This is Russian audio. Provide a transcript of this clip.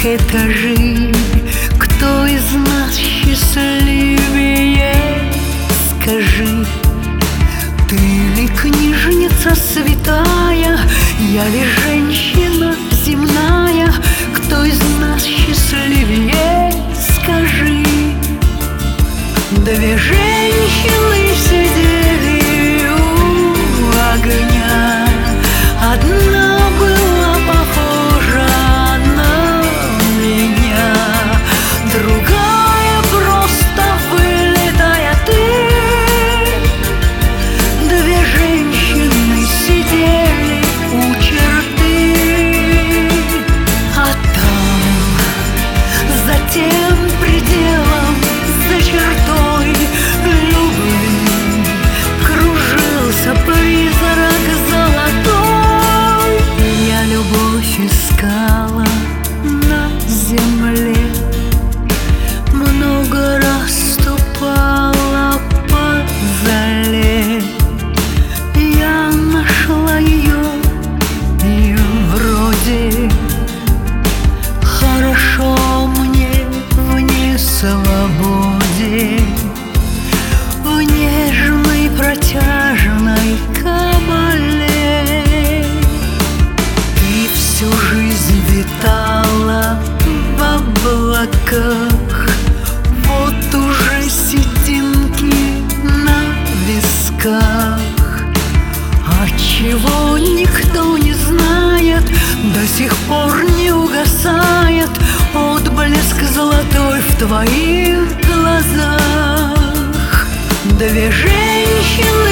этажи. Кто из нас счастливее, скажи? Ты ли книжница святая, я ли женщина земная? Кто из нас счастливее, скажи? Две женщины сидели у огня, одна была похожа на меня, другая просто вылитая ты. Две женщины сидели у черты, а там, за тем пределом, за чертой любви, кружился призрак золотой. Я любовь искала на земле, много раз ступала по зале. Я нашла ее, и вроде хорошо мне в несвободе, в нежной протяжной кабале. Ты всю жизнь витала в облаках, вот уже сединки на висках. Отчего никто не знает, до сих пор не угасает отблеск золотой в твоих глазах. Две женщины